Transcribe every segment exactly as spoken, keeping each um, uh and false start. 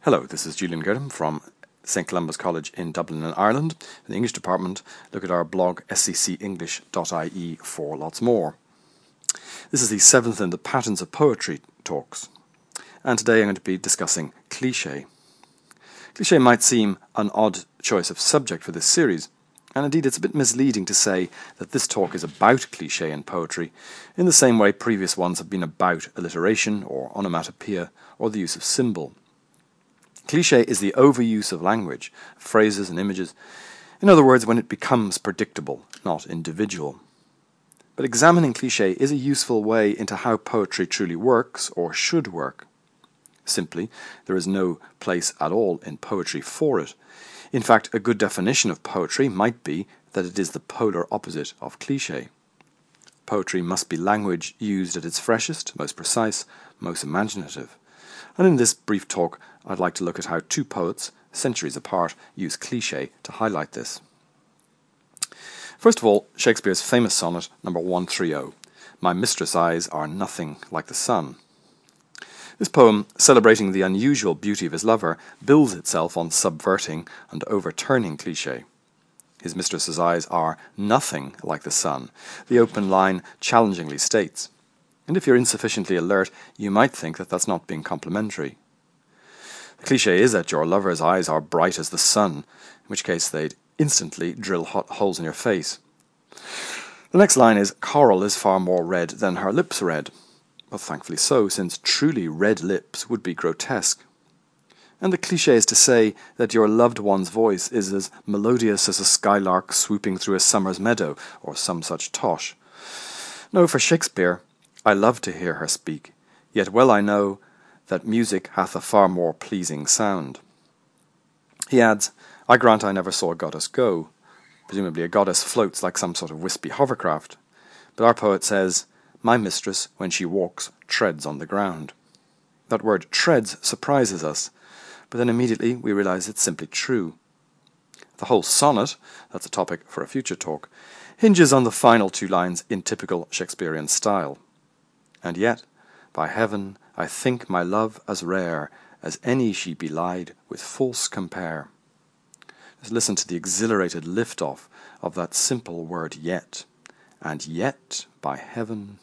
Hello, this is Julian Girdham from St Columba's College in Dublin in Ireland. In the English department, look at our blog s c c english dot i e for lots more. This is the seventh in the Patterns of Poetry talks, and today I'm going to be discussing cliché. Cliché might seem an odd choice of subject for this series, and indeed it's a bit misleading to say that this talk is about cliché in poetry, in the same way previous ones have been about alliteration or onomatopoeia or the use of symbol. Cliché is the overuse of language, phrases and images, in other words, when it becomes predictable, not individual. But examining cliché is a useful way into how poetry truly works, or should work. Simply, there is no place at all in poetry for it. In fact, a good definition of poetry might be that it is the polar opposite of cliché. Poetry must be language used at its freshest, most precise, most imaginative. And in this brief talk, I'd like to look at how two poets, centuries apart, use cliché to highlight this. First of all, Shakespeare's famous sonnet number one thirty, My Mistress' Eyes Are Nothing Like the Sun. This poem, celebrating the unusual beauty of his lover, builds itself on subverting and overturning cliché. His mistress's eyes are nothing like the sun, the open line challengingly states. And if you're insufficiently alert, you might think that that's not being complimentary. The cliché is that your lover's eyes are bright as the sun, in which case they'd instantly drill hot holes in your face. The next line is, Coral is far more red than her lips red. Well, thankfully so, since truly red lips would be grotesque. And the cliché is to say that your loved one's voice is as melodious as a skylark swooping through a summer's meadow, or some such tosh. No, for Shakespeare, I love to hear her speak, yet well I know that music hath a far more pleasing sound. He adds, I grant I never saw a goddess go. Presumably a goddess floats like some sort of wispy hovercraft. But our poet says, My mistress, when she walks, treads on the ground. That word treads surprises us, but then immediately we realize it's simply true. The whole sonnet, that's a topic for a future talk, hinges on the final two lines in typical Shakespearean style. And yet, by heaven, I think my love as rare as any she belied with false compare. Just listen to the exhilarated lift-off of that simple word yet. And yet, by heaven.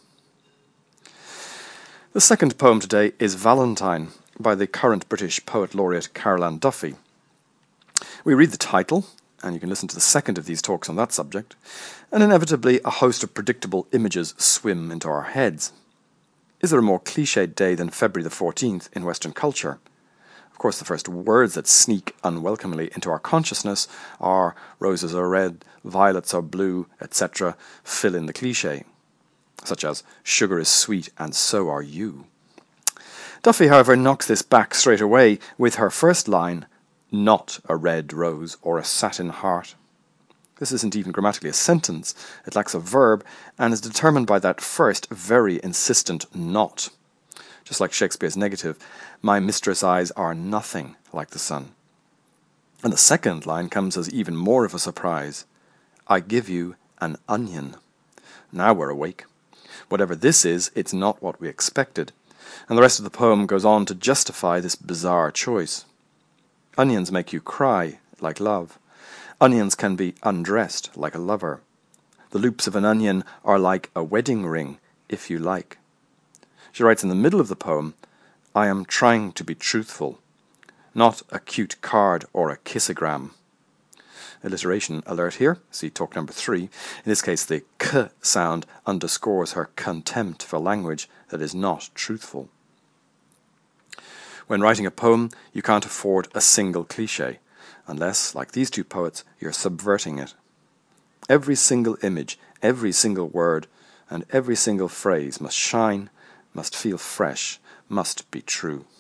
The second poem today is Valentine by the current British poet laureate Carol Ann Duffy. We read the title, and you can listen to the second of these talks on that subject, and inevitably a host of predictable images swim into our heads. Is there a more cliched day than February the fourteenth in Western culture? Of course, the first words that sneak unwelcomely into our consciousness are roses are red, violets are blue, et cetera. Fill in the cliché, such as sugar is sweet and so are you. Duffy, however, knocks this back straight away with her first line, not a red rose or a satin heart. This isn't even grammatically a sentence, it lacks a verb, and is determined by that first, very insistent not. Just like Shakespeare's negative, my mistress' eyes are nothing like the sun. And the second line comes as even more of a surprise. I give you an onion. Now we're awake. Whatever this is, it's not what we expected. And the rest of the poem goes on to justify this bizarre choice. Onions make you cry, like love. Onions can be undressed, like a lover. The loops of an onion are like a wedding ring, if you like. She writes in the middle of the poem, I am trying to be truthful, not a cute card or a kissogram. Alliteration alert here, see talk number three. In this case, the k sound underscores her contempt for language that is not truthful. When writing a poem, you can't afford a single cliché, unless, like these two poets, you're subverting it. Every single image, every single word, and every single phrase must shine, must feel fresh, must be true.